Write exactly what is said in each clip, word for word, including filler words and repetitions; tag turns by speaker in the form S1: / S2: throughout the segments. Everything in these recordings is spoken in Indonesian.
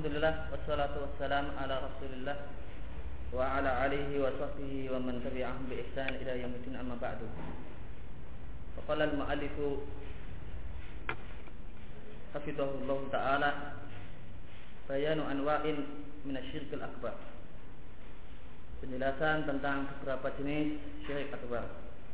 S1: Alhamdulillah wassalatu wassalam ala Rasulillah wa ala alihi wa sahbihi wa man tabi'ahum bi ihsan ila yaumil amma ba'du. Faqala al-mu'allifu hafidhahullah ta'ala bayanu anwa'in minasyirkil akbar. Penjelasan tentang beberapa jenis syirik akbar.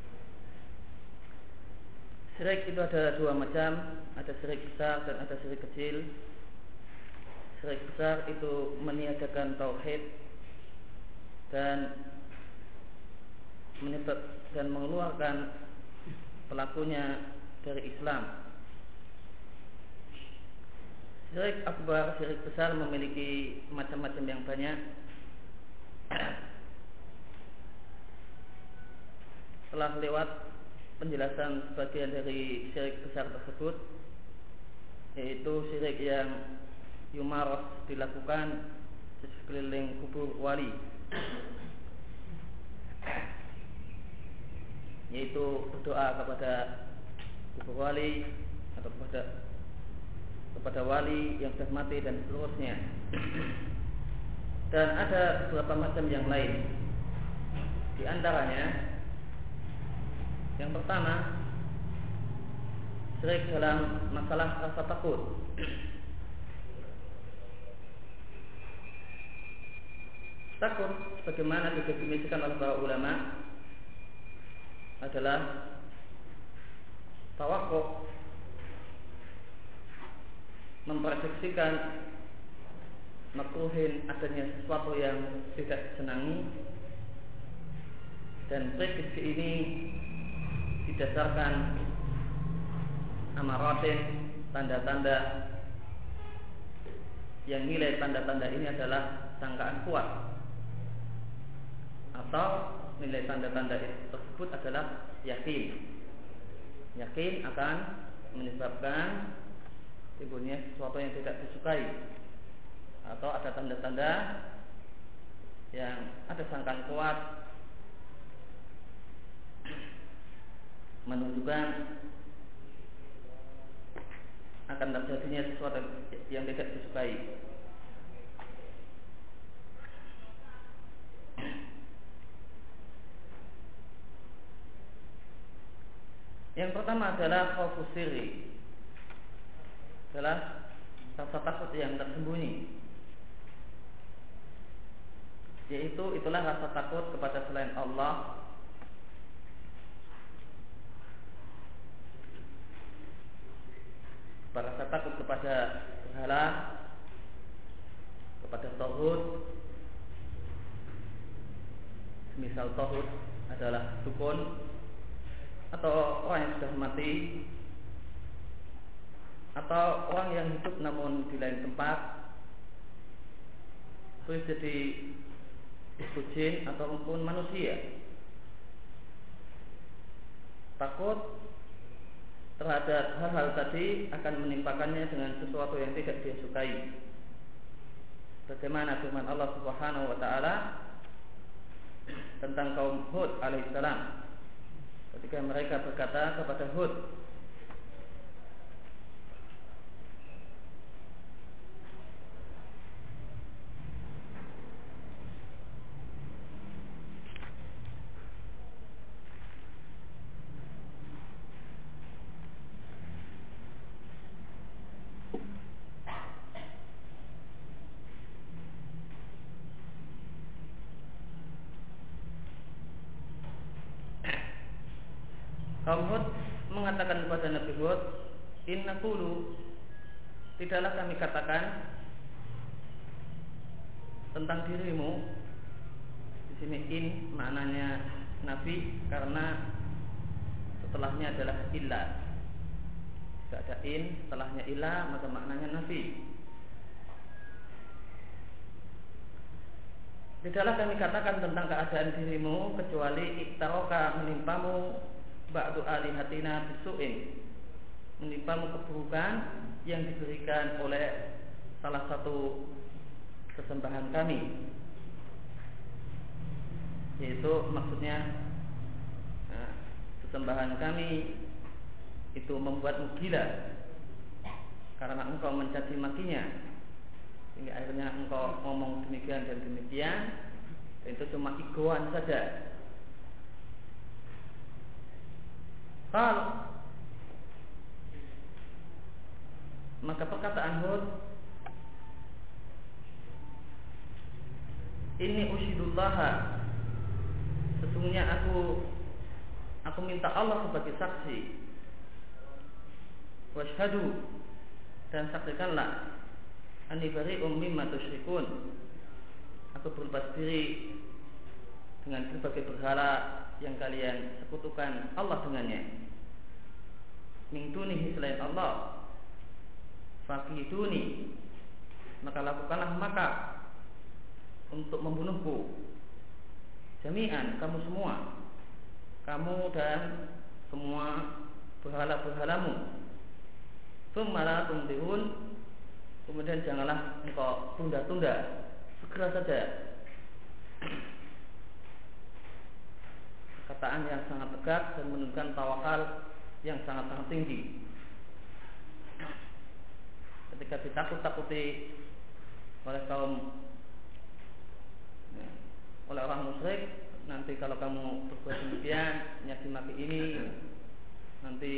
S1: Syirik itu ada dua macam, ada syirik besar dan ada syirik kecil. Syirik besar itu meniadakan tauhid dan menyebab dan mengeluarkan pelakunya dari Islam. Syirik akbar, syirik besar memiliki macam-macam yang banyak. Telah lewat penjelasan sebagian dari syirik besar tersebut, yaitu syirik yang yumaros dilakukan di sekeliling kubur wali, yaitu berdoa kepada kubur wali atau kepada kepada wali yang sudah mati dan seterusnya. Dan ada beberapa macam yang lain. Di antaranya, yang pertama, syirik dalam masalah rasa takut. Takut, sebagaimana didefinisikan oleh para ulama, adalah tawakkuf, memprediksikan makruhin adanya sesuatu yang tidak disenangi, dan prediksi ini didasarkan amaratin, tanda-tanda yang nilai tanda-tanda ini adalah sangkaan kuat, atau nilai tanda-tanda tersebut adalah yakin. Yakin akan menyebabkan timbulnya sesuatu yang tidak disukai, atau ada tanda-tanda yang ada sangkaan kuat menunjukkan akan terjadinya sesuatu yang tidak disukai. Yang pertama adalah khaufus sirri, adalah rasa takut yang tersembunyi, yaitu itulah rasa takut kepada selain Allah, rasa takut kepada berhala, kepada tauhid. Misal tauhid adalah dukun atau orang yang sudah mati, atau orang yang hidup namun di lain tempat, boleh jadi itu jin ataupun manusia. Takut terhadap hal-hal tadi akan menimpakannya dengan sesuatu yang tidak dia sukai. Bagaimana firman Allah Subhanahu wa taala tentang kaum Hud alaihissalam ketika mereka berkata kepada Hud, kaum Hud mengatakan kepada Nabi Hud, "Inna qulu, tidaklah kami katakan tentang dirimu." Di sini in maknanya nafi karena setelahnya adalah illa. Jika ada in setelahnya illa, maka maknanya nafi. Tidaklah kami katakan tentang keadaan dirimu kecuali iktaroka menimpamu ba'du alihatina bisu'in, menimpamu keburukan yang diberikan oleh salah satu sesembahan kami, yaitu maksudnya nah, sesembahan kami itu membuatmu gila karena engkau mencaci makinya, sehingga akhirnya engkau ngomong demikian dan demikian. Itu cuma egoan saja. Kalau maka perkataan Hud, ini usyidullah, sesungguhnya aku aku minta Allah sebagai saksi, washhadu, dan saksikanlah, anni bari'um mimma tusyrikun, aku berlepas diri dengan berbagai berhala yang kalian sekutukan Allah dengannya, min dunihi, selain Allah. Fakiduni, maka lakukanlah maka untuk membunuhku, jami'an, kamu semua, kamu dan semua berhala-berhalamu. Tsumma la tumdihun, kemudian janganlah engkau tunda-tunda, segera saja. Perkataan yang sangat tegak dan menunjukkan tawakal yang sangat-sangat tinggi. Ketika ditakut-takuti oleh kaum ya, oleh orang musyrik, nanti kalau kamu berbuat demikian, nyaci maki ini, nanti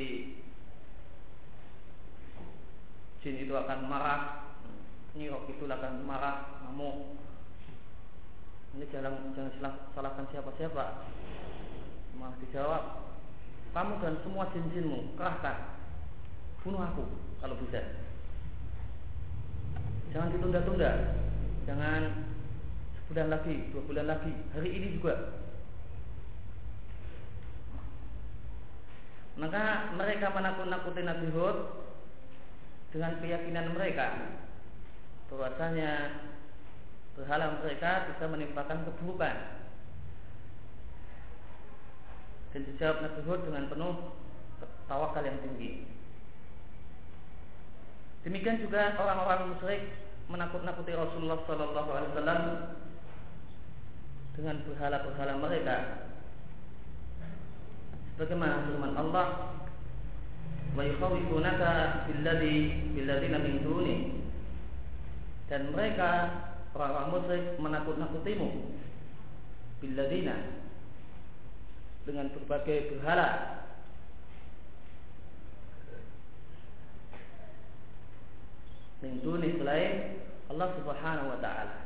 S1: jin itu akan marah, nyirok itu akan marah, ngamuk. Ini jangan jangan salahkan siapa-siapa. Malah dijawab, kamu dan semua jin-jinmu kerahkan, bunuh aku kalau bisa. Jangan ditunda-tunda, jangan sebulan lagi, dua bulan lagi, hari ini juga. Maka mereka menakut-nakuti Nabi Hud dengan keyakinan mereka bahwasanya berhala mereka bisa menimpakan keburukan. Dan dijawab Nabi Hud dengan penuh tawakal yang tinggi. Demikian juga orang-orang musyrik menakut-nakuti Rasulullah Sallallahu Alaihi Wasallam dengan berhala-berhala mereka. Sebagaimana firman Allah, wa yukhawifunaka billadzi billadzina min duni, dan mereka orang-orang musyrik menakut-nakutimu billadzina, dengan berbagai berhala, min duni, selain Allah Subhanahu wa taala.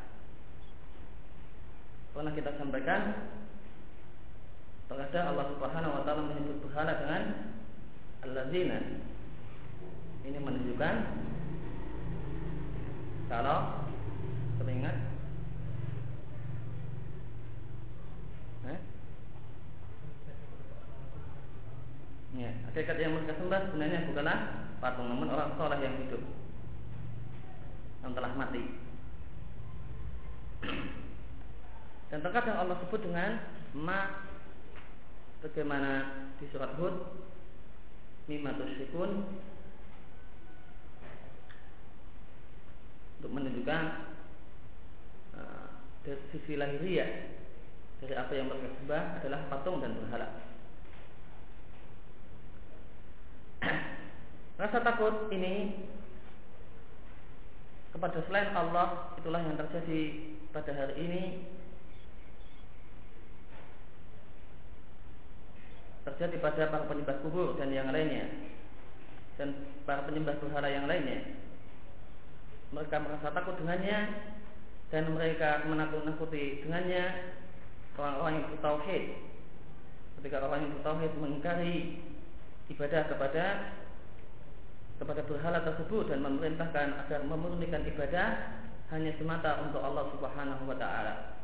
S1: Pernah kita sampaikan, terkadang Allah Subhanahu wa taala menyebut berhala dengan alladzina. Ini menunjukkan kalau teringat eh? Ya, hakikat yang mereka sembah sebenarnya bukanlah patung, namun orang saleh yang hidup, yang telah mati. Dan terkadang Allah sebut dengan ma, bagaimana di surat Hud, mimma tusyrikun, untuk menunjukkan uh, dari sisi lahiriah dari apa yang mereka sembah adalah patung dan berhala. Rasa takut ini kepada selain Allah itulah yang terjadi pada hari ini, terjadi pada para penyembah kubur dan yang lainnya, dan para penyembah berhala yang lainnya. Mereka merasa takut dengannya dan mereka menakut-nakuti dengannya orang-orang yang bertauhid. Ketika orang yang bertauhid mengingkari ibadah kepada kepada berhala tersebut dan memerintahkan agar memurnikan ibadah hanya semata untuk Allah Subhanahu wa taala.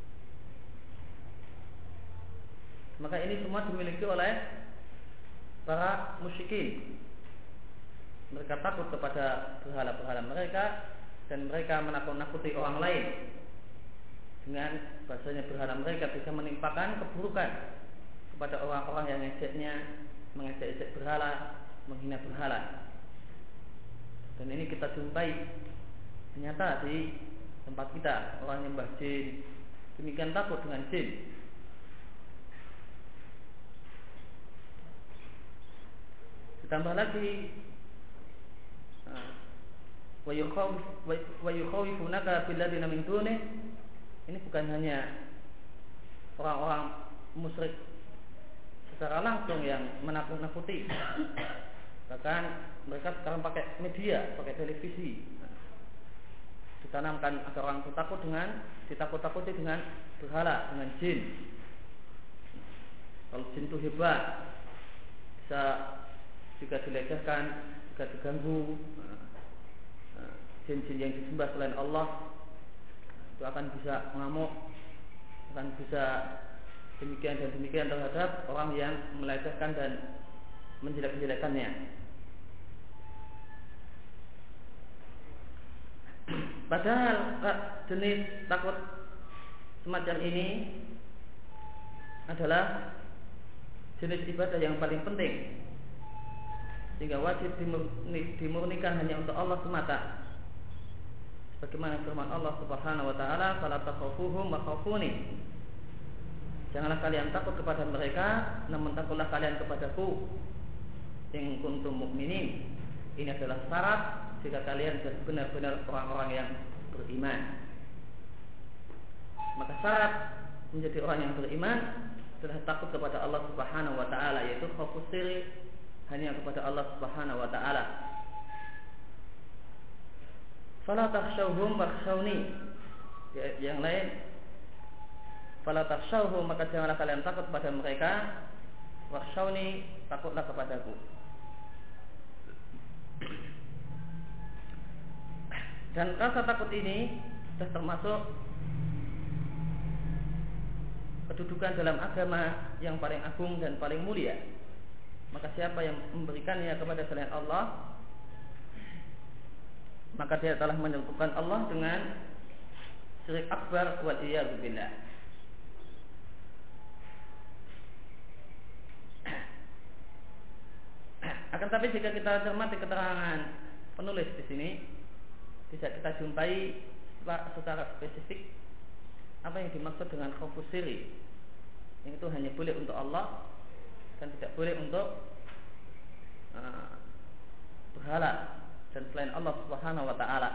S1: Maka ini semua dimiliki oleh para musyrikin. Mereka takut kepada berhala-berhala mereka dan mereka menakut-nakuti orang lain dengan bahasanya berhala mereka bisa menimpakan keburukan kepada orang-orang yang ngejeknya, mengejek-ejek berhala, menghina berhala. Dan ini kita jumpai ternyata di tempat kita, orang yang nyembah jin demikian takut dengan jin. Ditambah lagi wa yukhawifunaka billadzina min dunih. Ini bukan hanya orang-orang musyrik secara langsung yang menakut-nakuti, bahkan mereka sekarang pakai media, pakai televisi, ditanamkan agar orang itu takut dengan ditakut-takuti dengan berhala, dengan jin. Kalau jin itu hebat, bisa juga dilecehkan, juga diganggu. Jin-jin yang disembah selain Allah itu akan bisa mengamuk, akan bisa demikian dan demikian terhadap orang yang melecehkan dan menjelek-jelekannya. Padahal jenis takut semacam ini adalah jenis ibadah yang paling penting, sehingga wajib dimurnikan hanya untuk Allah semata. Bagaimana firman Allah Subhanahu wa taala, "Fala takhafuhum wa khafuni." Janganlah kalian takut kepada mereka, namun takutlah kalian kepadaku. In kuntum mukminin. Ini adalah syarat jika kalian benar-benar orang-orang yang beriman. Maka syarat menjadi orang yang beriman adalah takut kepada Allah Subhanahu wa taala, yaitu khaufus sirri, hanya kepada Allah Subhanahu wa taala. Fala takhshawhum wakhshawni. Yang lain, fala takhshawhum, maka janganlah kalian takut kepada mereka, wakhshawni, takutlah kepadaku. Dan rasa takut ini sudah termasuk kedudukan dalam agama yang paling agung dan paling mulia. Maka siapa yang memberikannya kepada selain Allah, maka dia telah menyebutkan Allah dengan syirik akbar wal iyad billah. Akan tapi jika kita cermati keterangan penulis di sini, bisa kita jumpai secara spesifik apa yang dimaksud dengan khaufus sirri. Yang itu hanya boleh untuk Allah dan tidak boleh untuk uh, berhala dan selain Allah Subhanahu wa taala.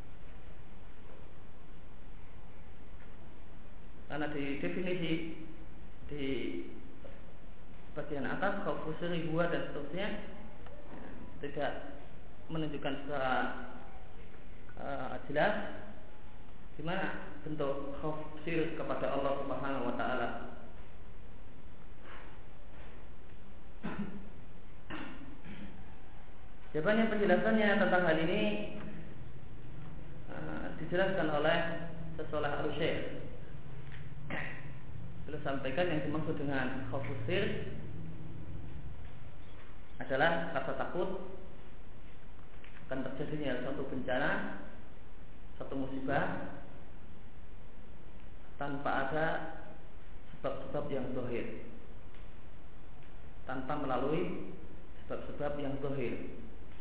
S1: Karena di definisi di bagian atas khaufus sirri huwa dan seterusnya tidak menunjukkan secara uh, jelas di mana bentuk khauf sirri kepada Allah Subhanahu wa taala. Jawabannya, penjelasannya tentang hal ini uh, dijelaskan oleh Syekh Al-Syekh. Beliau sampaikan yang dimaksud dengan khaufus sirri adalah rasa takut akan terjadinya suatu bencana, suatu musibah tanpa ada sebab-sebab yang zahir, tanpa melalui sebab-sebab yang zahir.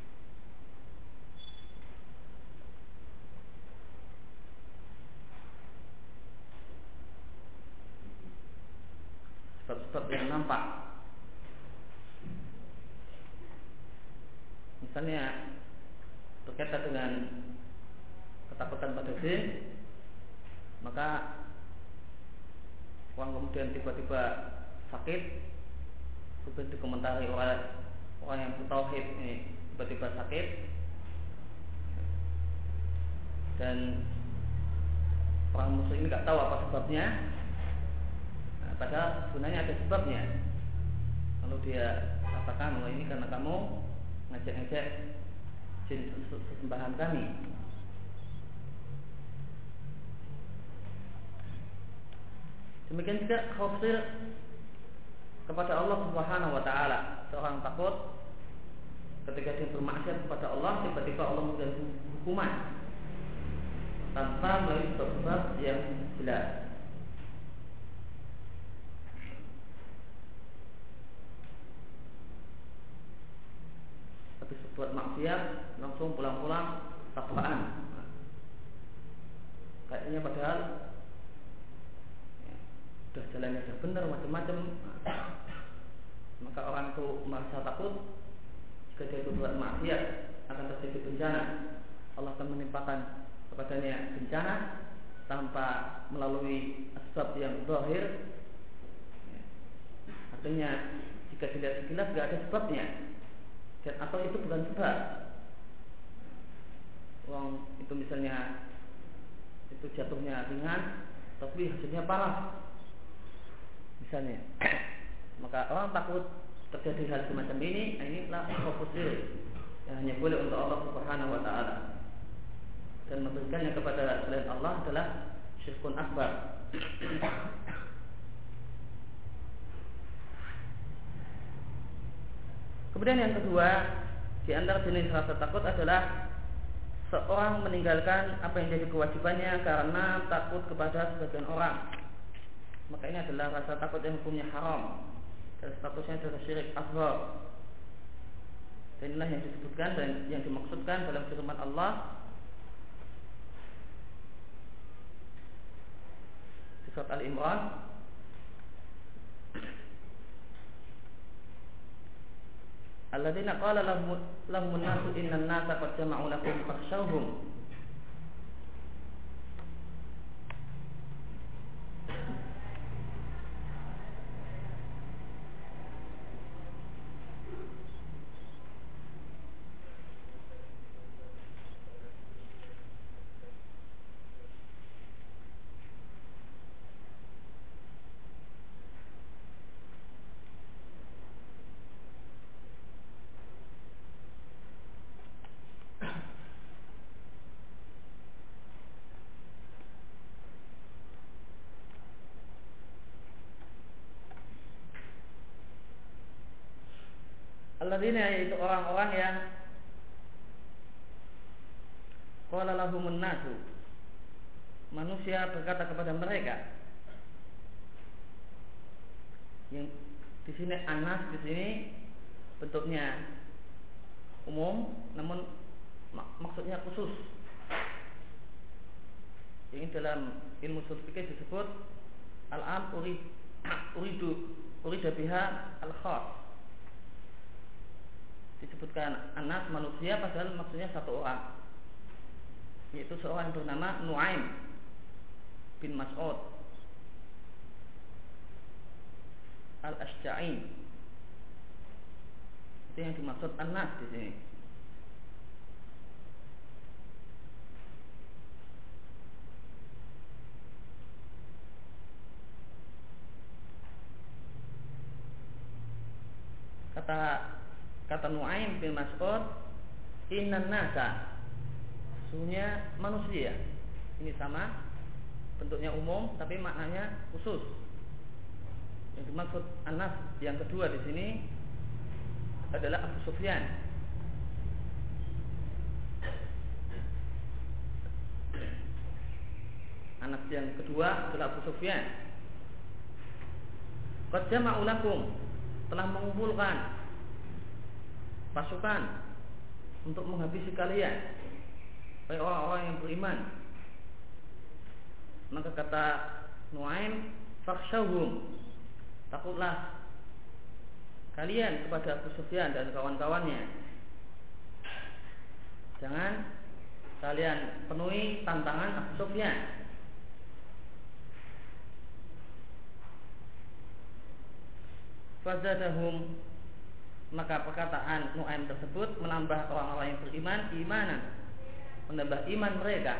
S1: Sebab-sebab yang nampak. Misalnya berkaitan dengan ketakutan pada jin, maka orang kemudian tiba-tiba sakit, kemudian dikomentari oleh orang yang bertauhid ini tiba-tiba sakit, dan orang musyrik ini nggak tahu apa sebabnya. Nah, padahal sebenarnya ada sebabnya. Lalu dia katakan, oh ini karena kamu ngajak-ngajak jin sesembahan kami. Demikian juga khauf sirri kepada Allah Subhanahu wa taala. Seorang takut ketika dia bermaksiat kepada Allah, tiba-tiba Allah memberikan hukuman tanpa melalui sebab-sebab yang jelas. Tapi sebuah maksiat langsung pulang-pulang tabrakan. Kayaknya padahal sudah jalannya sudah benar, macam-macam. Maka orang itu merasa takut jika dia berbuat maksiat akan terjadi bencana, Allah akan menimpakan kepadanya bencana tanpa melalui sebab yang zahir. Artinya jika dilihat sekilas tidak ada sebabnya, dan atau itu bukan sebab. Uang itu misalnya itu jatuhnya ringan, tapi hasilnya parah, misalnya. Maka orang takut terjadi hal semacam ini. Inilah fokus diri yang hanya boleh untuk Allah Subhanahu Wa Taala. Dan memberikannya kepada selain Allah adalah syirkun akbar. Kemudian yang kedua, di antara jenis rasa takut adalah seorang meninggalkan apa yang jadi kewajibannya karena takut kepada sebagian orang. Maka ini adalah rasa takut yang hukumnya haram dan statusnya adalah syirik akbar. Dan inilah yang disebutkan dan yang dimaksudkan dalam firman Allah di surat Al-Imran, alladzina qala lahum lahumun nasu innan nasa qad jama'u lakum fakhshawhum. Alladzina, yaitu orang-orang yang qala lahumun nasu, manusia berkata kepada mereka. Yang di sini anas di sini bentuknya umum, namun mak- maksudnya khusus. Ini dalam ilmu ushul fikih disebut al-am urid uridu urida biha al-khas. Disebutkan anas manusia padahal maksudnya satu orang, yaitu seorang yang bernama Nuaim bin Mas'ud al-Ashja'i. Itu yang dimaksud anas di sini. Kata Kata Nuaim bin Mas'ud, innan nasa, sesungguhnya manusia. Ini sama, bentuknya umum, tapi maknanya khusus. Yang dimaksud anas yang kedua di sini adalah Abu Sufyan. Anas yang kedua adalah Abu Sufyan. Qad jama'u lakum, telah mengumpulkan pasukan untuk menghabisi kalian, wahai orang-orang yang beriman. Maka kata Nuaim, fakhshawhum, takutlah kalian kepada Abu Sufyan dan kawan-kawannya. Jangan kalian penuhi tantangan Abu Sufyan. Fazadahum, maka perkataan Nuaim tersebut menambah orang-orang yang beriman imanan, menambah iman mereka.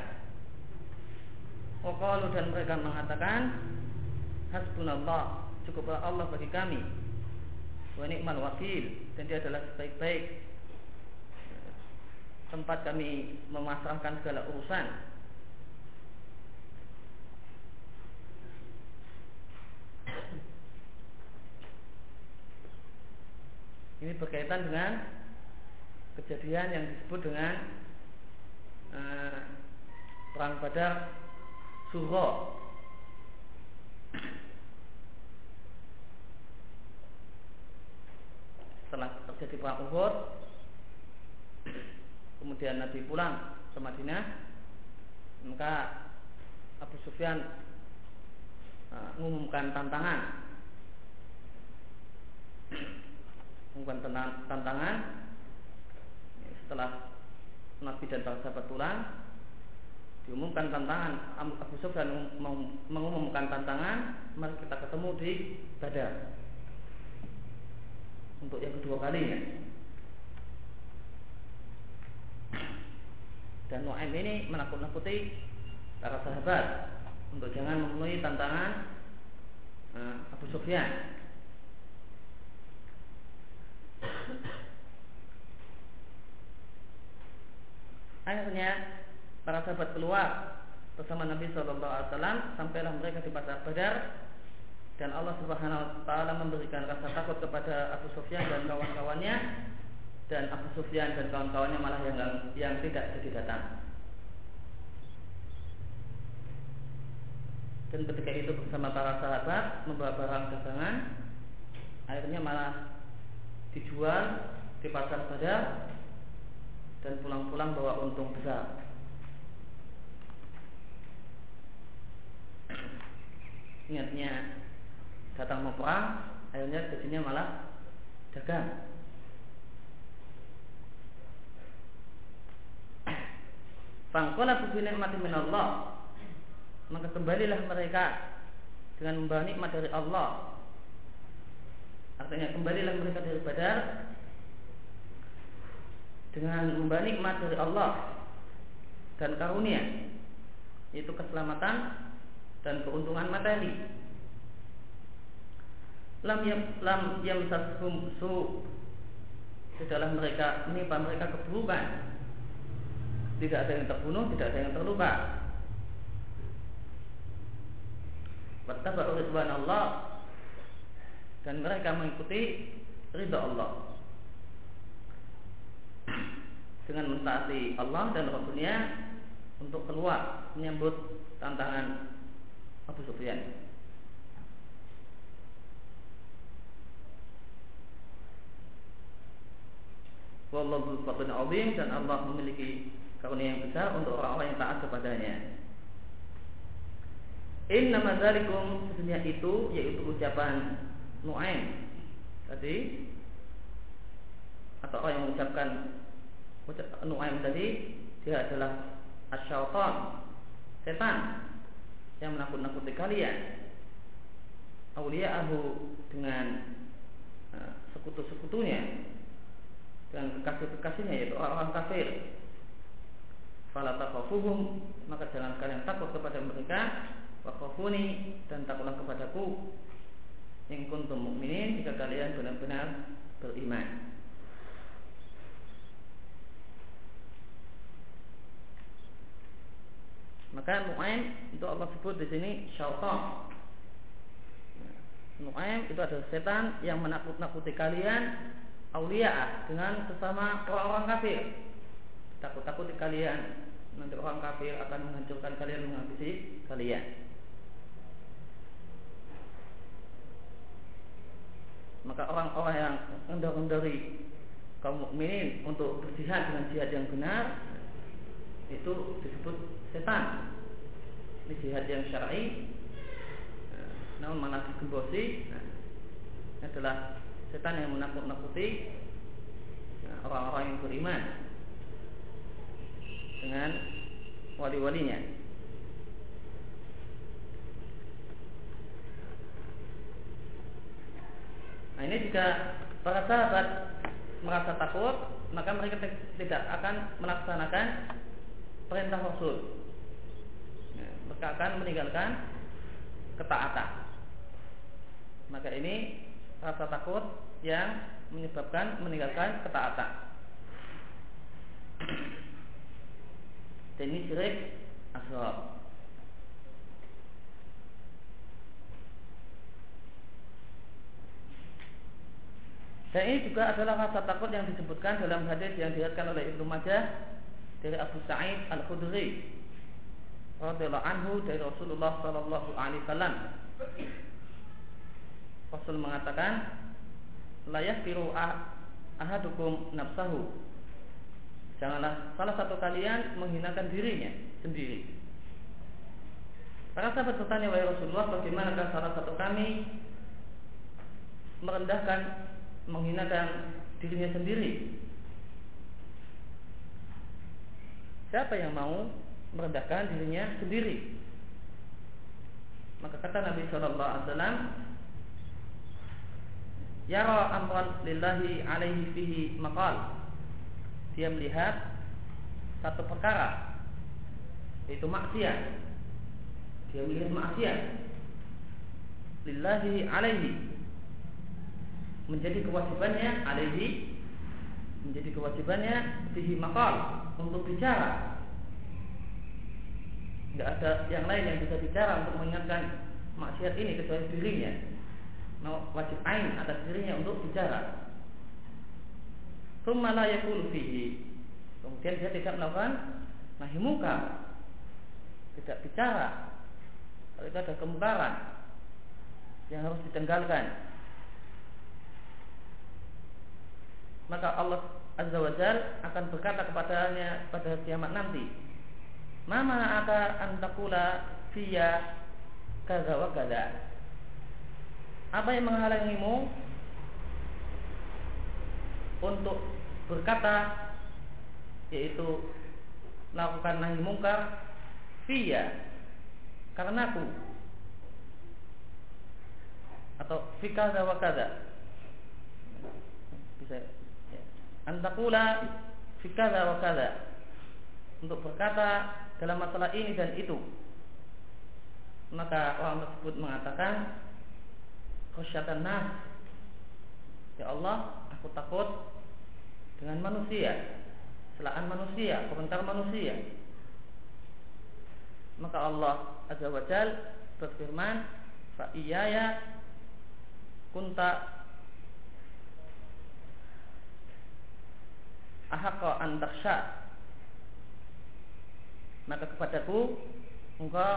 S1: Waqalu, dan mereka mengatakan, hasbunallah, cukuplah Allah bagi kami, wa ni'mal wakil, dan dia adalah sebaik-baik tempat kami memasrahkan segala urusan. Ini berkaitan dengan kejadian yang disebut dengan uh, perang Badar Sugha. Setelah terjadi perang Uhud, kemudian Nabi pulang ke Madinah, maka Abu Sufyan uh, mengumumkan tantangan. Mengumumkan tantangan setelah Nabi dan para sahabat pulang, diumumkan tantangan. Abu Sufyan mengumumkan tantangan, mari kita ketemu di Badar untuk yang kedua kalinya. Dan Nu'aim ini menakut-nakuti para sahabat untuk jangan memenuhi tantangan uh, Abu Sufyan. Akhirnya para sahabat keluar bersama Nabi shallallahu alaihi wasallam, sampailah mereka di pasar Badar, dan Allah Subhanahu wa taala memberikan rasa takut kepada Abu Sufyan dan kawan-kawannya, dan Abu Sufyan dan kawan-kawannya malah yang yang tidak jadi datang. Dan ketika itu bersama para sahabat membawa barang dagangan, akhirnya malah dijual di pasar Badar dan pulang-pulang bawa untung besar. Niatnya datang mau perang, akhirnya jadinya malah dagang. Fangqalabu bi ni'matin min Allah, maka kembalilah mereka dengan membawa nikmat dari Allah. Artinya kembalilah mereka dari Badar dengan membawa nikmat dari Allah dan karunia, yaitu keselamatan dan keuntungan materi. Lam yam lam yamsashum su, tidaklah mereka menimpa mereka keburukan. Tidak ada yang terbunuh, tidak ada yang terluka. Wattaba'u ridwanallah, dan mereka mengikuti ridha Allah dengan mentaati Allah dan Rasulnya untuk keluar menyambut tantangan Abu Sufyan. Wallahu dzul fadlin 'adzim, dan Allah memiliki karunia yang besar untuk orang-orang yang taat kepadanya. Innama dzalikum, sesungguhnya itu yaitu ucapan Nu'aim tadi, atau orang yang mengucapkan Nu'aim tadi, dia adalah asyaitan, setan yang menakut-nakuti kalian, awliya'ahu, dengan uh, sekutu-sekutunya, dengan kekasih-kekasihnya, yaitu orang-orang kafir. Fala takhafuhum, maka jangan kalian takut kepada mereka, wa khafuni, dan takutlah kepadaku, in kuntum mu'minin, jika kalian benar-benar beriman. Maka Nu'aim itu Allah sebut di sini syaitan. Nu'aim itu adalah setan yang menakut-nakuti kalian, auliya, dengan sesama orang-orang kafir. Takut-takuti kalian, nanti orang kafir akan menghancurkan kalian, menghabisi kalian. Maka orang-orang yang mengendari kaum mukminin untuk berjihad dengan jihad yang benar, itu disebut setan. Ini jihad yang syar'i, namun malah digembosi. Nah, ini adalah setan yang menakut-nakuti orang-orang yang beriman dengan wali-walinya. Nah, ini jika para sahabat merasa takut, maka mereka tidak akan melaksanakan perintah Rasul. Ya, mereka akan meninggalkan ketaatan. Maka ini rasa takut yang menyebabkan meninggalkan ketaatan. Dan ini syirik asghar. Dan ini juga adalah rasa takut yang disebutkan dalam hadis yang diriwayatkan oleh Ibnu Majah dari Abu Sa'id Al-Khudri radhiyallahu anhu dari Rasulullah sallallahu alaihi wasallam. Rasul mengatakan, la yahqiru ahadukum nafsahu, janganlah salah satu kalian menghinakan dirinya sendiri. Para sahabat bertanya, wahai Rasulullah, bagaimanakah salah satu kami merendahkan, menghinakan dirinya sendiri? Siapa yang mau merendahkan dirinya sendiri? Maka kata Nabi Shallallahu Alaihi Wasallam, yara amran lillahi alaihi fihi maqal. Dia melihat satu perkara, yaitu maksiat. Dia melihat maksiat lillahi alaihi, menjadi kewajibannya alaihi, menjadi kewajibannya fihi maqal, untuk bicara. Tidak ada yang lain yang bisa bicara untuk mengingatkan maksiat ini kecuali dirinya. Wajib ain atas dirinya untuk bicara. Tsumma la yaqulu fihi. Kemudian dia tidak melakukan nahi mungkar, tidak bicara. Kalau itu ada kemungkaran yang harus ditanggalkan, maka Allah Azza wa Jalla akan berkata kepadanya pada kiamat nanti, mama aka antakula fiya kaza wa kaza. Apa yang menghalangimu untuk berkata, yaitu melakukan nahi mungkar fiya, karena aku, atau fi kaza wa kaza, bisa ya. Antakula fi kaza wa kaza, untuk berkata dalam masalah ini dan itu. Maka orang tersebut mengatakan, khasyatan nas, ya Allah, aku takut dengan manusia, celaan manusia, komentar manusia. Maka Allah Azza wa Jalla berfirman, fa iyaya kunta ahaqqa an takhsha, maka kepadaku engkau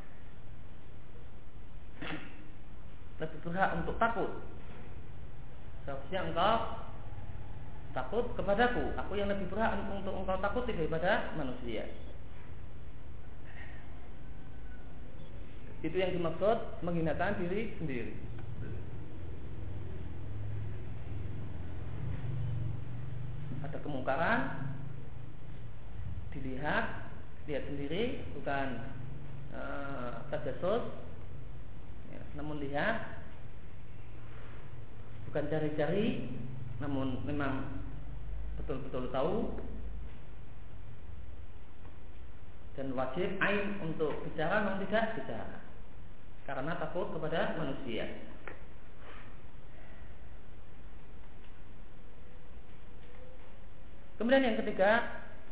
S1: lebih berhak untuk takut. Seharusnya engkau takut kepadaku. Aku yang lebih berhak untuk engkau takuti daripada manusia. Itu yang dimaksud menghinakan diri sendiri. Ada kemungkaran, dilihat, lihat sendiri, bukan uh, tajasus, ya, namun lihat, bukan cari-cari, namun memang betul-betul tahu, dan wajib ain untuk bicara, namun tidak bicara karena takut kepada manusia. Kemudian yang ketiga,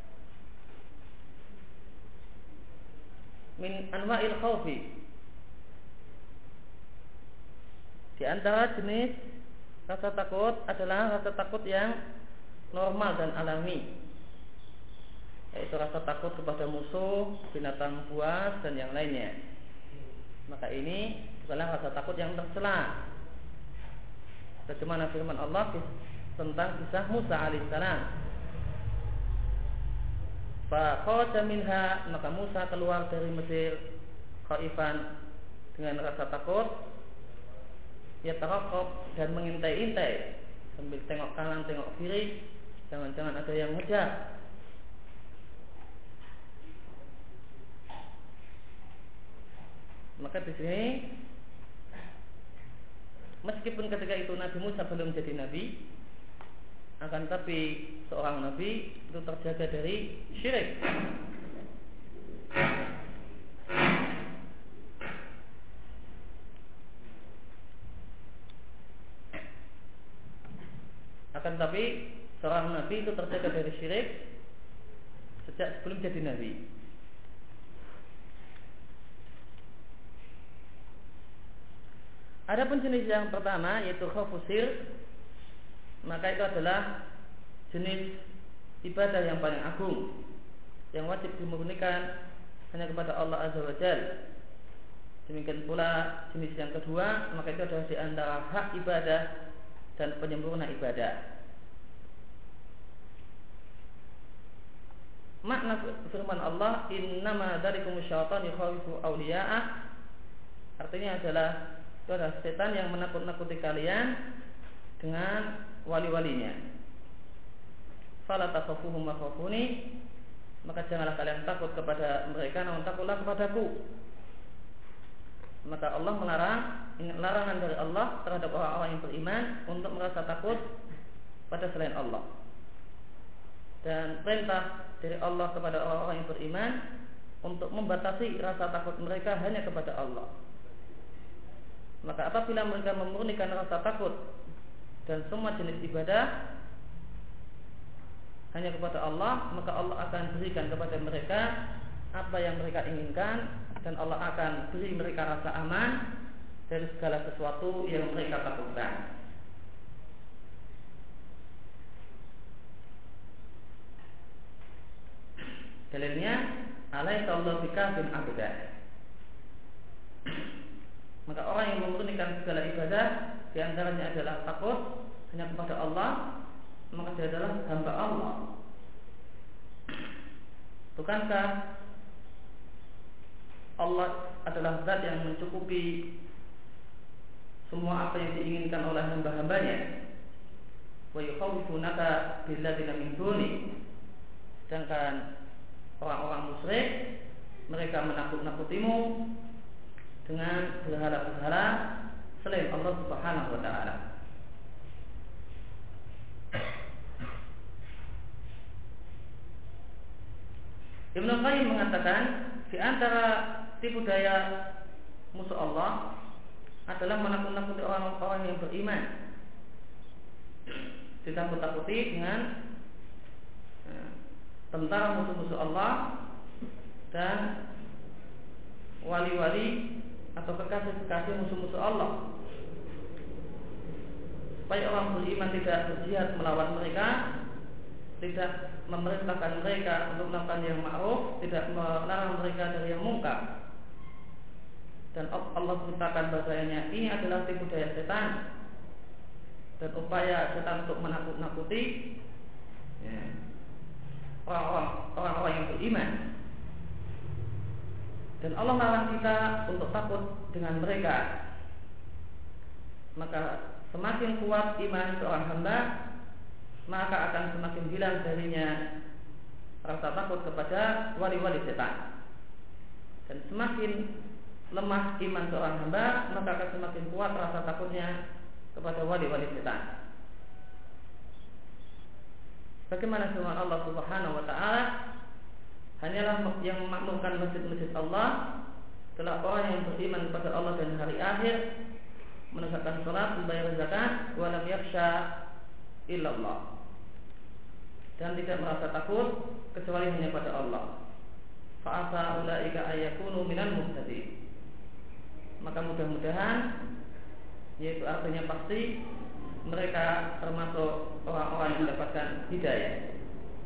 S1: min anwa'il khawfi, di antara jenis rasa takut adalah rasa takut yang normal dan alami, yaitu rasa takut kepada musuh, binatang buas dan yang lainnya. Maka ini bukanlah rasa takut yang tercela. Bagaimana firman Allah tentang kisah Musa alaihissalam, fa kharaja minha, maka Musa keluar dari Mesir khaifan, dengan rasa takut, ya tarakab, dan mengintai-intai sambil tengok kanan tengok kiri, jangan-jangan ada yang ngejar. Maka di sini, meskipun ketika itu Nabi Musa belum jadi nabi, akan tapi seorang nabi itu terjaga dari syirik. Akan tapi seorang nabi itu terjaga dari syirik sejak sebelum jadi nabi. Adapun jenis yang pertama, yaitu khawfu sir, maka itu adalah jenis ibadah yang paling agung, yang wajib dimurnikan hanya kepada Allah Azza wa Jalla. Demikian pula jenis yang kedua, maka itu adalah di antara hak ibadah dan penyempurna ibadah. Makna firman Allah, innama dzalikumus syaitanu yakhawifu awliya'ah, artinya adalah itu adalah setan yang menakut-nakuti kalian dengan wali-walinya. Fala takhafuhum wa khafuni, maka janganlah kalian takut kepada mereka, namun takutlah kepadaku. Maka Allah melarang, larangan dari Allah terhadap orang-orang yang beriman untuk merasa takut pada selain Allah. Dan perintah dari Allah kepada orang-orang yang beriman untuk membatasi rasa takut mereka hanya kepada Allah. Maka apabila mereka memurnikan rasa takut dan semua jenis ibadah hanya kepada Allah, maka Allah akan berikan kepada mereka apa yang mereka inginkan, dan Allah akan beri mereka rasa aman dari segala sesuatu yang mereka takutkan. Dalilnya, alaika Allah bikafin abdah. Maka orang yang memurnikan segala ibadah, di antaranya adalah takut hanya kepada Allah, maka dia adalah hamba Allah. Bukankah Allah adalah zat yang mencukupi semua apa yang diinginkan oleh hamba-hambanya? Wa yukhawifunaka billadzina min duni. Sedangkan orang-orang musyrik, mereka menakut-nakutimu dengan berhala-berhala selain Allah Subhanahu wa taala. Ibnu Qayyim mengatakan, di antara tipu daya musuh Allah adalah menakut-nakuti orang-orang yang beriman. Ditakut-takuti dengan tentara musuh-musuh Allah dan wali-wali atau kekasih-kekasih musuh-musuh Allah, supaya orang beriman tidak berjihad melawan mereka, tidak memerintahkan mereka untuk melakukan yang ma'ruf, tidak melarang mereka dari yang mungkar. Dan Allah beritakan bahasanya ini adalah tipu daya setan dan upaya setan untuk menakut-nakuti ya, orang-orang orang-orang yang beriman. Dan Allah melarang kita untuk takut dengan mereka. Maka semakin kuat iman seorang hamba, maka akan semakin hilang darinya rasa takut kepada wali-wali setan. Dan semakin lemah iman seorang hamba, maka akan semakin kuat rasa takutnya kepada wali-wali setan. Bagaimana firman Allah Subhanahu wa taala, hanyalah yang memakmurkan masjid-masjid Allah adalah orang yang beriman kepada Allah dan hari akhir, menegakkan salat, membayar zakat, wa lam yakhsha illallah, dan tidak merasa takut kecuali hanya pada Allah. Fa asa ulaika ayyakunu minal muhtadin. Maka mudah-mudahan, yaitu artinya pasti, mereka termasuk orang-orang yang mendapatkan hidayah.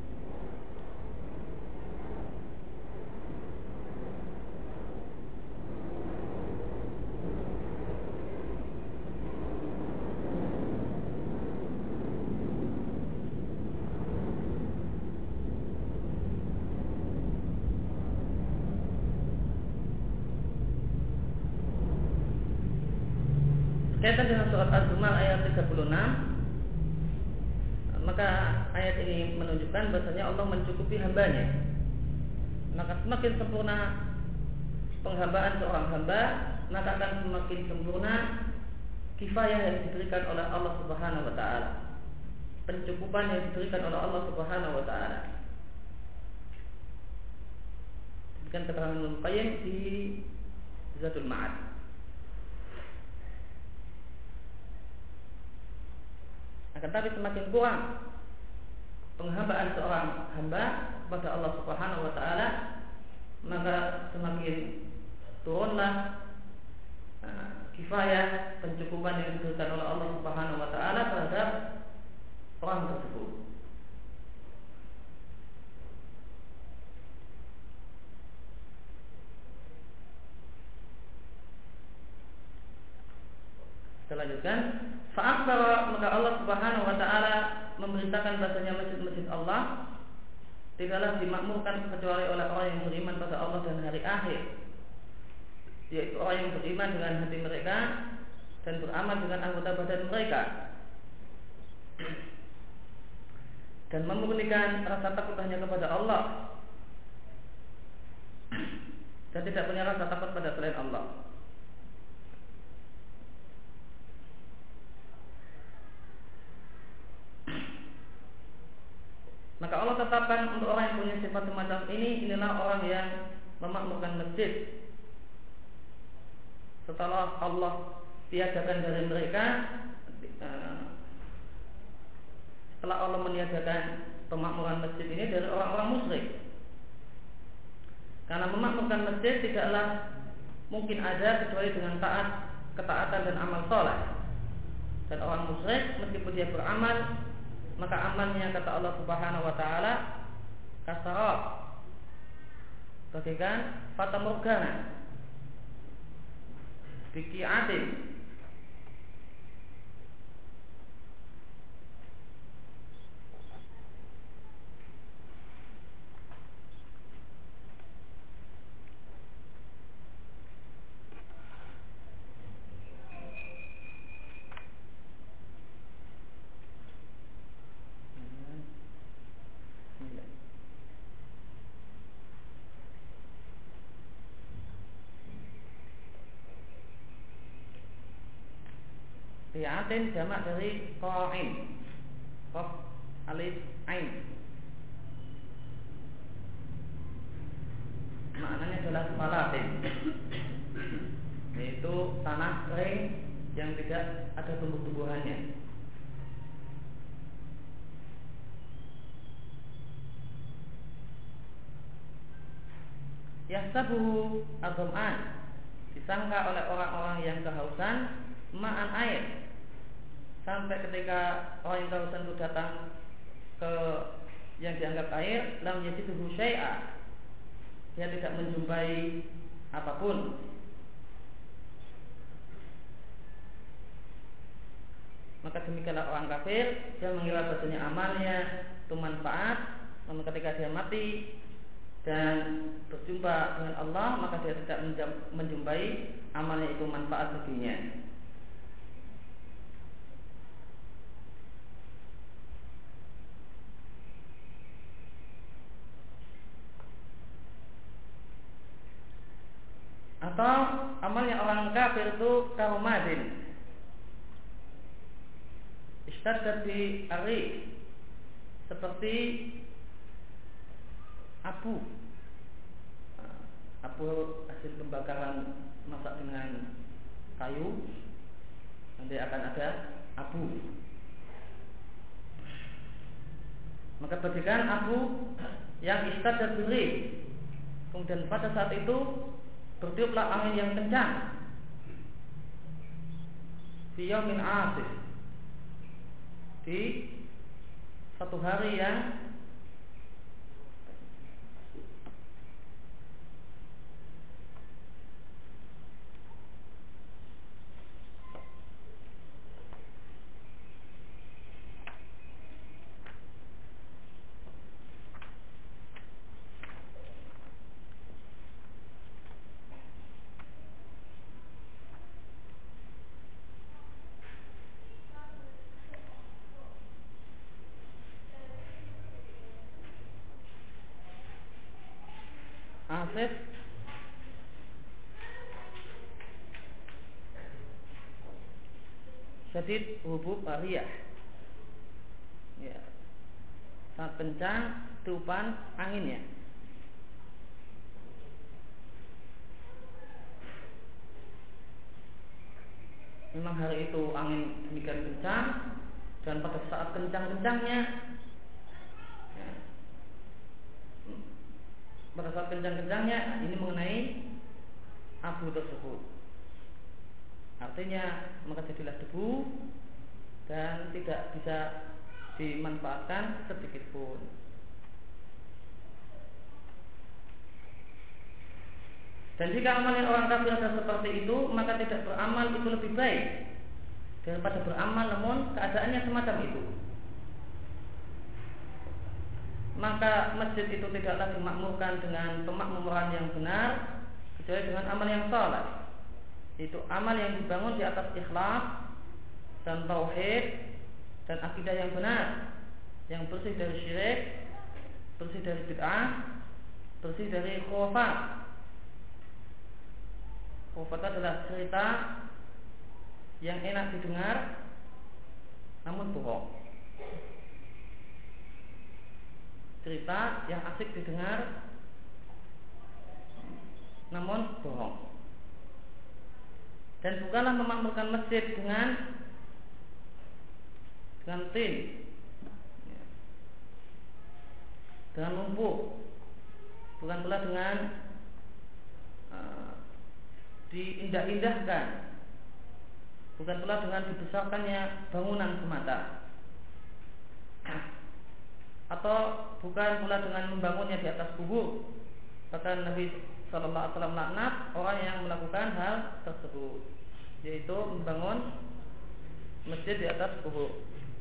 S1: Kaitan dengan surat Az-Zumar ayat tiga puluh enam, maka ayat ini menunjukkan bahasanya Allah mencukupi hambanya. Maka semakin sempurna penghambaan seorang hamba, maka akan semakin sempurna kifayah yang diberikan oleh Allah Subhanahu wa taala, pencukupan yang diberikan oleh Allah Subhanahu wa taala. Demikian keterangan Ibnu Qayyim di Zadul Ma'ad. Akan tapi semakin kurang penghambaan seorang hamba kepada Allah Subhanahu wa taala, maka semakin turunlah uh, kifayah pencukupan yang diberikan oleh Allah Subhanahu wa taala terhadap orang tersebut. Kita lanjutkan. Fa'akhbara, maka Allah Subhanahu wa taala memberitakan bahasanya masjid-masjid Allah tidaklah dimakmurkan kecuali oleh orang yang beriman pada Allah dan hari akhir, yaitu orang yang beriman dengan hati mereka dan beramal dengan anggota badan mereka, dan memurnikan rasa takut hanya kepada Allah, dan tidak punya rasa takut pada selain Allah. Maka Allah tetapkan untuk orang yang punya sifat semacam ini, inilah orang yang memakmurkan masjid setelah Allah tiadakan dari mereka, setelah Allah meniadakan pemakmuran masjid ini dari orang-orang musyrik. Karena memakmurkan masjid tidaklah mungkin ada kecuali dengan taat, ketaatan dan amal soleh. Dan orang musyrik meskipun dia beramal, maka amalnya kata Allah Subhanahu wa taala kasarab, bagaikan fata morgana, biqi'atin, bi'atin jamak dari qa'in, qaf alif ain, maknanya adalah falatin, yaitu tanah kering yang tidak ada tumbuh-tumbuhannya. Yahsabuhu adham'an, disangka oleh orang-orang yang kehausan ma'an air, sampai ketika orang yang kehausan itu datang ke yang dianggap air, lam yajiduhu syai'a, dia tidak menjumpai apapun. Maka demikianlah orang kafir, dia mengira bahasanya amalnya itu manfaat, namun ketika dia mati dan berjumpa dengan Allah, maka dia tidak menjumpai amalnya itu manfaat baginya. Atau amalnya orang kafir itu karumadin, istaddat bi ari, seperti abu, abu hasil pembakaran masak dengan kayu, nanti akan ada abu. Maka bagikan abu yang istaddat bi, kemudian pada saat itu bertiuplah angin yang kencang, fi yaumin asif, di satu hari yang asif syadid hubub riyah, ya, sangat kencang tiupan anginnya. Memang hari itu angin demikian kencang, dan pada saat kencang-kencangnya, ya, pada saat kencang-kencangnya ini mengenai abu tersebut. Artinya maka jadilah debu dan tidak bisa dimanfaatkan sedikit pun. Dan jika amalan orang kafir adalah seperti itu, maka tidak beramal itu lebih baik daripada beramal namun keadaannya semacam itu. Maka masjid itu tidaklah dimakmurkan dengan pemakmuran yang benar kecuali dengan amal yang saleh. Itu amal yang dibangun di atas ikhlas dan tauhid dan akidah yang benar, yang bersih dari syirik, bersih dari bid'ah, bersih dari khurafat. Khurafat adalah cerita yang enak didengar namun bohong. Cerita yang asik didengar namun bohong. Dan bukanlah memakmurkan masjid dengan dengan tin, dengan lumpur, bukan pula dengan uh, diindah-indahkan, bukan pula dengan dibesarkannya bangunan semata, atau bukan pula dengan membangunnya di atas kubur. Bahkan Nabi Sallallahu Alaihi Wasallam laknat orang yang melakukan hal tersebut, yaitu membangun masjid di atas kubur.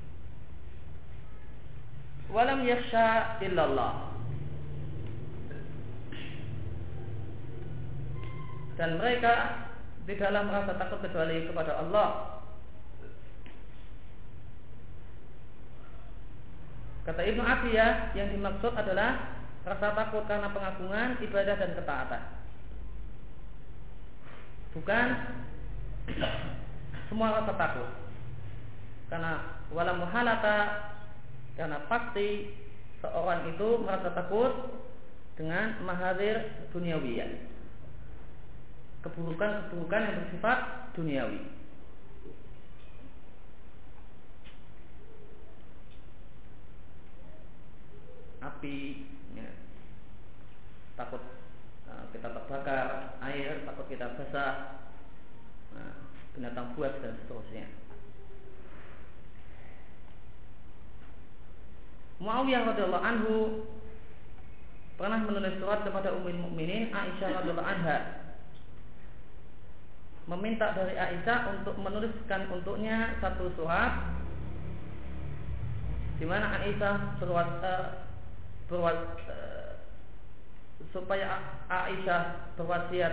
S1: Walam yakhsha illallah, dan mereka tidaklah merasa takut kecuali kepada Allah. Kata Ibnu Atiyah, yang dimaksud adalah rasa takut karena pengagungan, ibadah dan ketaatan. Bukan semua rasa takut. Karena wala muhalata, karena pasti seorang itu merasa takut dengan mahadir duniawiyah, keburukan-keburukan yang bersifat duniawi. Api, ya, takut uh, kita terbakar, air takut kita basah, nah, binatang buas dan seterusnya. Muawiyah radhiyallahu anhu pernah menulis surat kepada Ummul Mukminin Aisyah radhiyallahu anha, meminta dari Aisyah untuk menuliskan untuknya satu surat di mana Aisyah berwas, uh, berwas, uh, supaya Aisyah berwasiat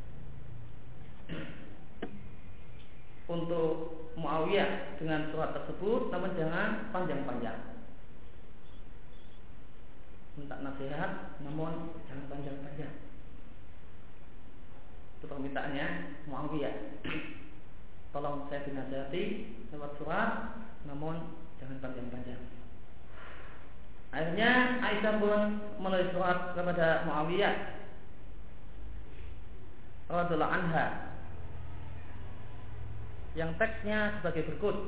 S1: untuk Muawiyah dengan surat tersebut, namun jangan panjang-panjang. Minta nasihat, namun jangan panjang-panjang. Itu permintaannya Muawiyah. Tolong saya dinasihati lewat surat, namun jangan panjang-panjang. Akhirnya Aisyah pun menulis surat kepada Muawiyah radhiyallahu anha, yang teksnya sebagai berikut.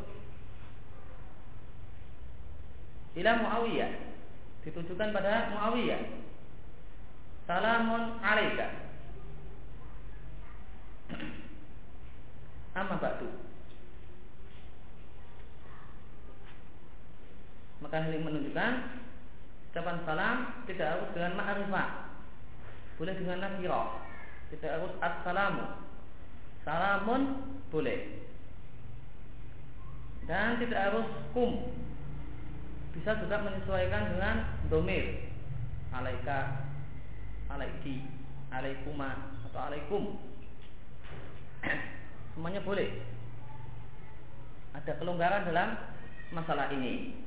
S1: Ila Muawiyah, ditujukan pada Muawiyah. Salamun alaika, amma ba'du. Maka hal ini menunjukkan ucapan salam tidak harus dengan ma'rifah, boleh dengan nakirah. Tidak harus assalamu, salamun boleh, dan tidak harus kum. Bisa juga menyesuaikan dengan domir, alaika, alaiki, alaikuma atau alaikum. Semuanya boleh. Ada kelonggaran dalam masalah ini.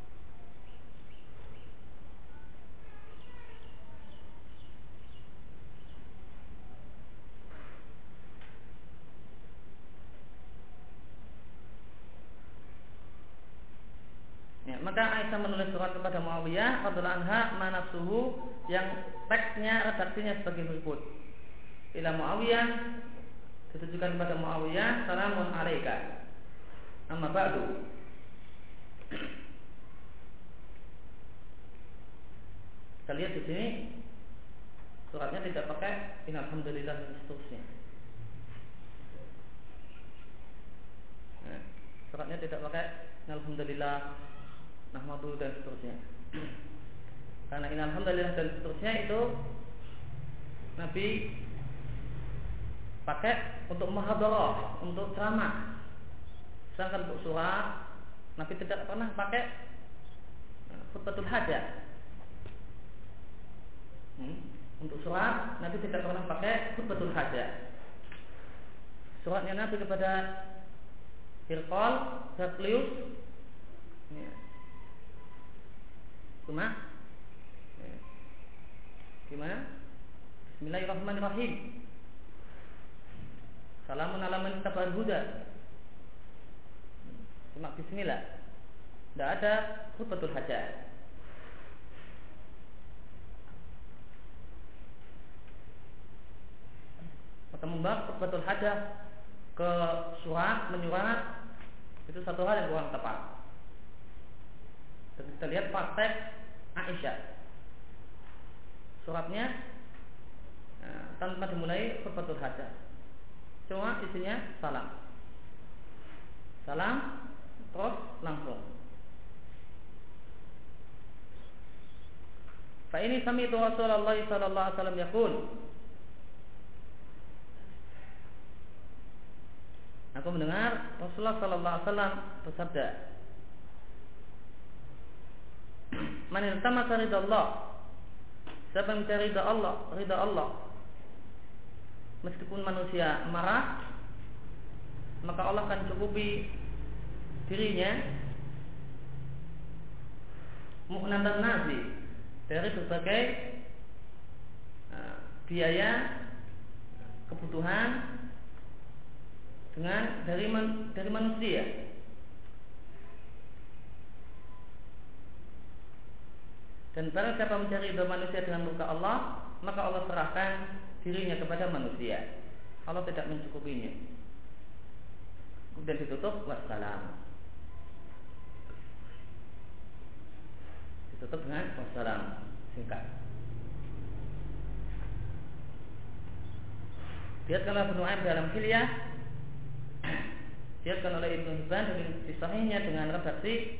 S1: Ya, maka Aisyah menulis surat kepada Muawiyah radhiyallahu anha manasuhu, yang teksnya, redaksinya sebagai berikut. Ila Muawiyah, ditujukan kepada Muawiyah, salamun alaika, amma ba'du. Kita lihat di sini suratnya tidak pakai innalhamdulillah dan seterusnya. Nah, suratnya tidak pakai innalhamdulillah, nahmadu dan seterusnya. Karena innalhamdulillah dan seterusnya itu Nabi pakai untuk muhadharah, untuk ceramah. Sedangkan untuk surat Nabi tidak pernah pakai khutbatul hajah. Hmm. Untuk surat Nabi tidak pernah pakai khutbatul hajah. Suratnya Nabi kepada Hirqal, Zaklius, ya. Cuma ya. Gimana? Bismillahirrahmanirrahim. Salamun ala man ittaba'al huda. Cuma bismillah. Tidak ada khutbatul hajat. Maka membahas khutbatul hajat ke surat, menyurat, itu satu hal yang kurang tepat. Kita lihat praktek Aisyah. Suratnya nah, tanpa dimulai khutbatul hajat, cuma isinya salam, salam terus langsung. Fa ini sami'tu Rasulullah sallallahu alaihi wasallam yaqul. Aku mendengar Rasulullah sallallahu alaihi wasallam bersabda, "Man iltamasa ridallah." Siapa yang mencari ridha Allah, ridha Allah, meskipun manusia marah, maka Allah akan cukupi dirinya mu'natan nasi dari berbagai uh, biaya kebutuhan dengan dari man, dari manusia. Dan barang siapa mencari ridha manusia dengan murka Allah, maka Allah serahkan dirinya kepada manusia. Allah tidak mencukupinya. Kemudian ditutup wassalam. Ditutup dengan wassalam, singkat. Diriwayatkan Ibnu Nu'aim dalam Hilyah, diriwayatkan oleh Ibnu Hibban di Sahihnya dengan redaksi,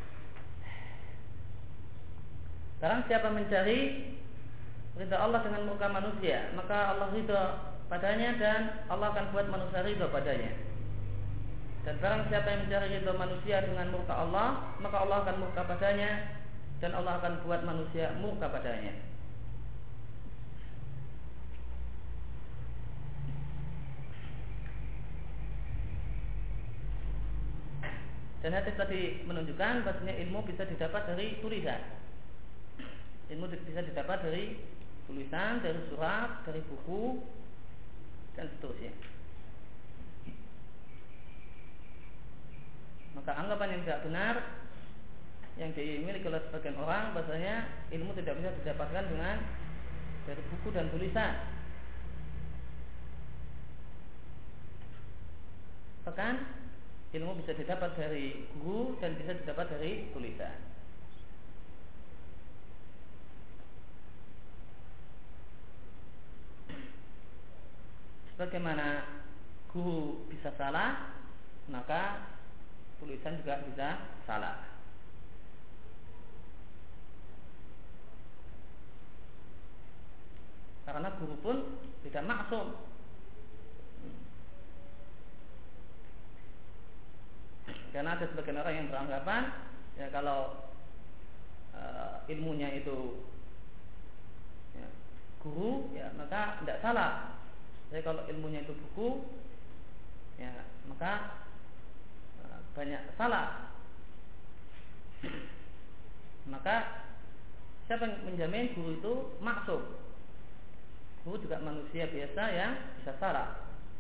S1: barang siapa mencari ridha Allah dengan muka manusia, maka Allah ridha padanya dan Allah akan buat manusia ridha padanya. Dan barang siapa yang mencari ridha manusia dengan murka Allah, maka Allah akan murka padanya dan Allah akan buat manusia murka padanya. Dan hadis tadi menunjukkan bahwasanya ilmu bisa didapat dari tulisan. Ilmu bisa didapat dari tulisan, dari surat, dari buku, dan seterusnya. Maka anggapan yang tidak benar yang dimiliki oleh sebagian orang bahwasanya ilmu tidak bisa didapatkan dengan dari buku dan tulisan. Bahkan ilmu bisa didapat dari guru dan bisa didapat dari tulisan. Sebagaimana guru bisa salah, maka tulisan juga bisa salah. Karena guru pun tidak maksum. Karena ada sebagian orang yang beranggapan ya kalau uh, ilmunya itu ya, guru, ya maka tidak salah. Jadi kalau ilmunya itu buku, ya maka uh, banyak salah. Maka siapa yang menjamin guru itu maksum? Guru juga manusia biasa yang bisa salah.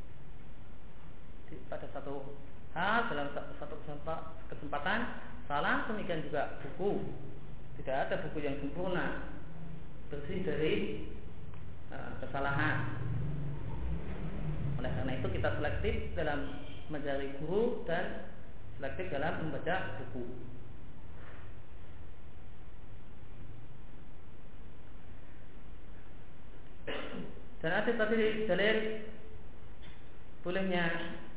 S1: Pada satu hal, dalam satu kesempatan salah, demikian juga buku. Tidak ada buku yang sempurna, bersih dari uh, kesalahan. Oleh karena itu kita selektif dalam mencari guru dan selektif dalam membaca buku. Dan ada tadi dalil bolehnya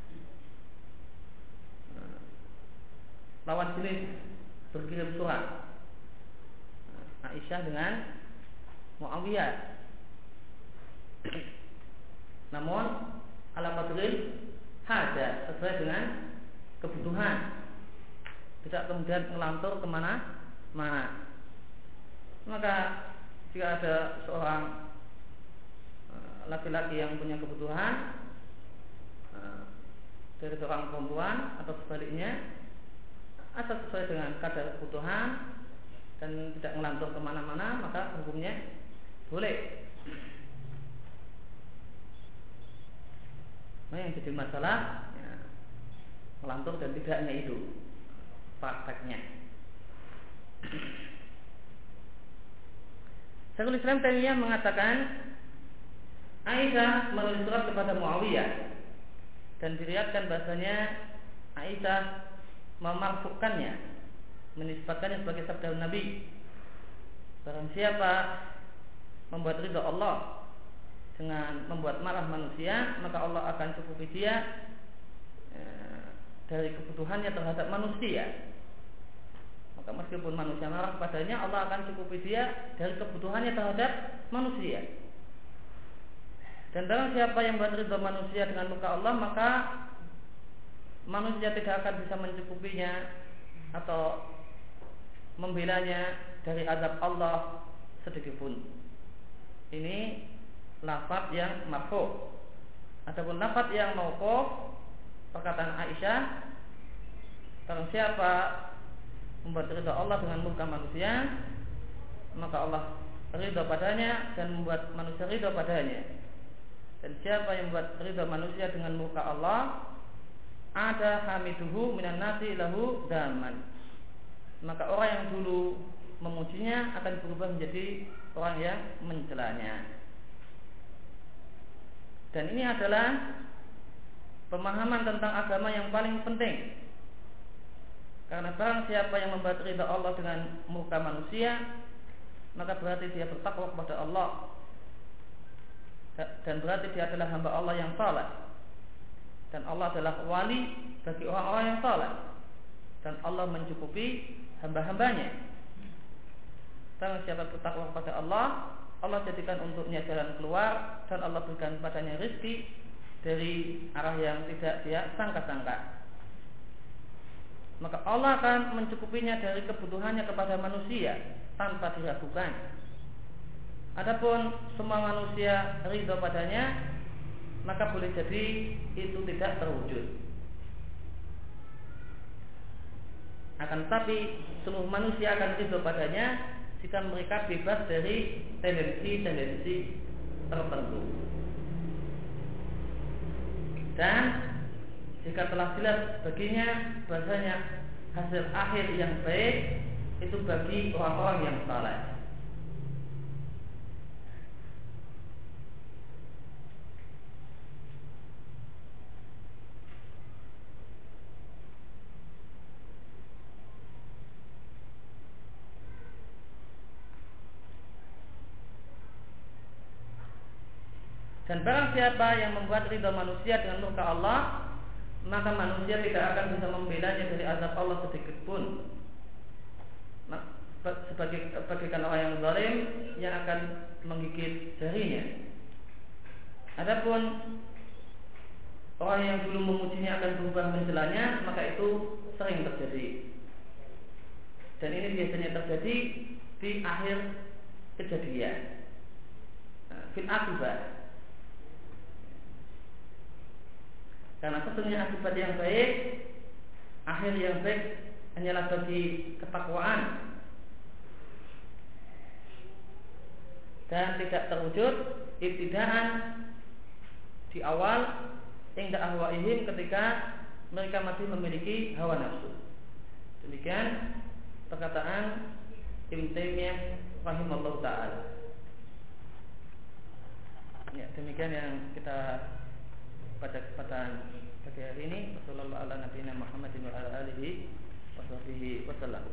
S1: lawan jenis berkirim surat, Aisyah dengan Muawiyah. Namun ala qadril haja, sesuai dengan kebutuhan, tidak kemudian ngelantur kemana-mana. Maka jika ada seorang laki-laki yang punya kebutuhan dari seorang perempuan atau sebaliknya, asal sesuai dengan kadar kebutuhan dan tidak ngelantur kemana-mana, maka hukumnya boleh. Nah, yang jadi masalah ya, melantur dan tidaknya itu prakteknya. Syekhul Islam Taimiyah mengatakan Aisyah menulis surat kepada Muawiyah dan diriwayatkan bahasanya Aisyah memarfukannya, menisbatkannya sebagai sabda Nabi. Barang siapa membuat ridha Allah dengan membuat marah manusia, maka Allah akan cukupi dia e, dari kebutuhannya terhadap manusia. Maka meskipun manusia marah kepadanya, Allah akan cukupi dia dari kebutuhannya terhadap manusia. Dan barang siapa yang membuat ridha manusia dengan muka Allah, maka manusia tidak akan bisa mencukupinya atau membelanya dari azab Allah sedikitpun. Ini lafaz yang marfu. Adapun lafaz yang mauquf, perkataan Aisyah, barang siapa membuat ridha Allah dengan muka manusia, maka Allah ridha padanya dan membuat manusia ridha padanya. Dan siapa yang membuat ridha manusia dengan muka Allah, ada hamiduhu minan nasi lahu daman, maka orang yang dulu memujinya akan berubah menjadi orang yang mencelanya. Dan ini adalah pemahaman tentang agama yang paling penting. Karena barang siapa yang membuat ridha Allah dengan muka manusia, maka berarti dia bertakwa kepada Allah, dan berarti dia adalah hamba Allah yang saleh. Dan Allah adalah wali bagi orang-orang yang saleh. Dan Allah mencukupi hamba-hambanya. Barang siapa bertakwa kepada Allah, Allah jadikan untuknya jalan keluar, dan Allah berikan padanya rezeki dari arah yang tidak dia sangka-sangka. Maka Allah akan mencukupinya dari kebutuhannya kepada manusia tanpa diragukan. Adapun semua manusia ridha padanya, maka boleh jadi itu tidak terwujud. Akan tetapi seluruh manusia akan ridha padanya jika mereka bebas dari tendensi-tendensi tertentu. Dan jika telah jelas baginya bahasanya hasil akhir yang baik itu bagi orang-orang yang saleh. Dan barang siapa yang membuat ridha manusia dengan murka Allah, maka manusia tidak akan bisa membelanya dari azab Allah sedikit pun. Sebagai bagaikan orang yang zalim yang akan menggigit jarinya. Adapun orang yang dulu memujinya akan berubah mencelanya, maka itu sering terjadi. Dan ini biasanya terjadi di akhir kejadian, fil akibat. Karena sesungguhnya akibat yang baik, akhir yang baik hanyalah bagi ketakwaan, dan tidak terwujud ibtidaan di awal inda ahwaihim, ketika mereka masih memiliki hawa nafsu. Demikian perkataan Ibnu Taimiyah rahimallahu taala. Ya, demikian yang kita pada kesempatan pagi hari ini. Wassallallahu ala nabiyina Muhammadin wa ala alihi washabbihi wasallam.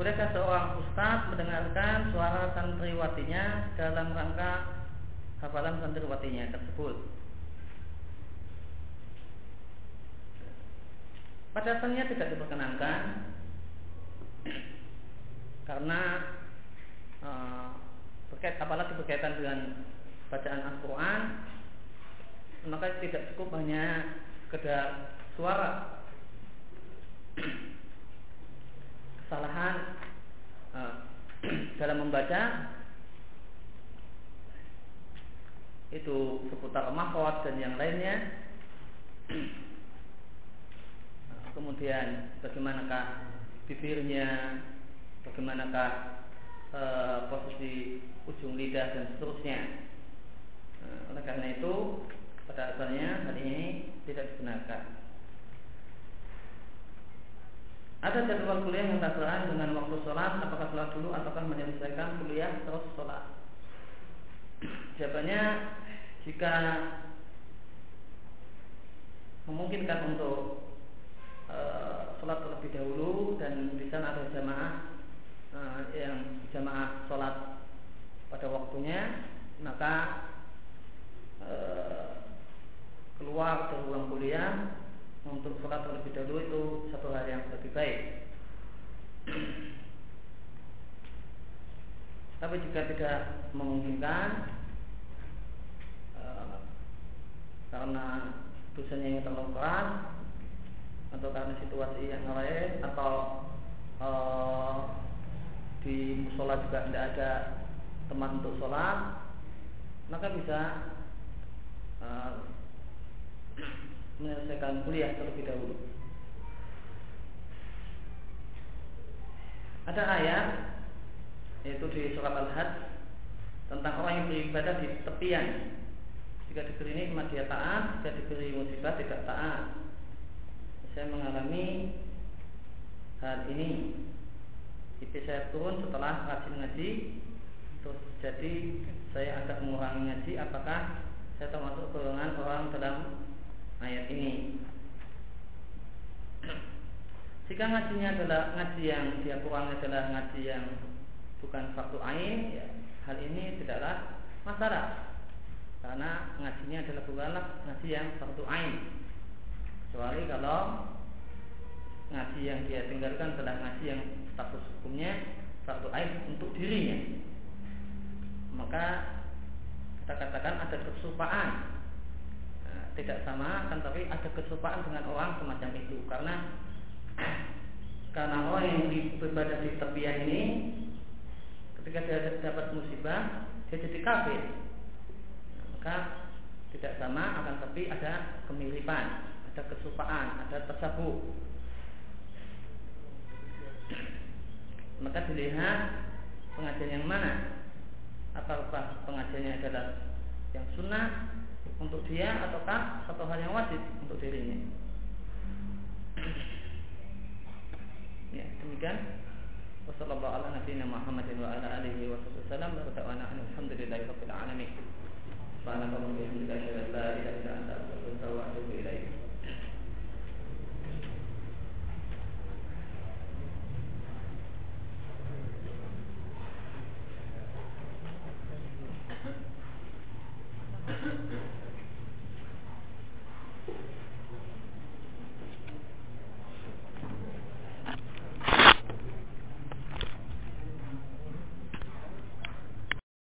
S1: bolehkah seorang ustadz mendengarkan suara santriwatinya dalam rangka hafalan santriwatinya tersebut? Pada asalnya tidak diperkenankan karena uh, berkait, apalagi berkaitan dengan bacaan Al-Quran, maka tidak cukup hanya sekedar suara. Kesalahan uh, dalam membaca itu seputar mahfaz dan yang lainnya. Kemudian bagaimanakah bibirnya, bagaimanakah e, posisi ujung lidah dan seterusnya. E, oleh karena itu pada asalnya hal ini tidak dibenarkan. Ada jadwal kuliah yang bersamaan dengan waktu sholat, apakah sholat dulu ataukah menyelesaikan kuliah terus sholat? Jawabannya, jika memungkinkan untuk uh, sholat terlebih dahulu dan di sana ada jamaah uh, yang jamaah sholat pada waktunya, maka uh, keluar dari ruang kuliah untuk sholat terlebih dahulu itu satu hal yang lebih baik. Tapi jika tidak memungkinkan uh, karena dosanya yang terlalu keras atau karena situasi yang lain atau uh, di musola juga tidak ada teman untuk sholat, maka bisa uh, menyelesaikan kuliah terlebih dahulu. Ada ayat yaitu di surat Al-Hajj tentang orang yang beribadah di tepian. Jika diberi nikmat dia taat, jika diberi musibah tidak taat. Saya mengalami hal ini. I P saya turun setelah rajin ngaji, terus jadi saya agak mengurangi ngaji. Apakah saya termasuk golongan orang dalam ayat ini? Jika ngajinya adalah ngaji yang dia kurangi adalah ngaji yang bukan fardu ain, ya, hal ini tidaklah masalah karena ngajinya adalah bukanlah ngaji yang fardu ain, kecuali kalau ngaji yang dia tinggalkan adalah ngaji yang status hukumnya fardu ain untuk dirinya, maka kita katakan ada keserupaan. Nah, tidak sama, kan, tapi ada keserupaan dengan orang semacam itu karena karena orang yang beribadah di tepian ini ketika dia dapat musibah dia jadi kafir. Nah, maka tidak sama, akan tapi ada kemiripan, ada keserupaan, ada tasabuh. Maka dilihat pengajian yang mana, apakah pengajiannya adalah yang sunnah untuk dia ataukah satu hal yang wajib untuk dirinya. Ya, demikian. Wassallallahu ala nabiyyina Muhammadin wa ala alihi wa sallam. Alhamdulillahi rabbil alamin. Subhanallah wa bihamdihi, asyhadu an la ilaha illa anta, astaghfiruka wa atubu ilaik.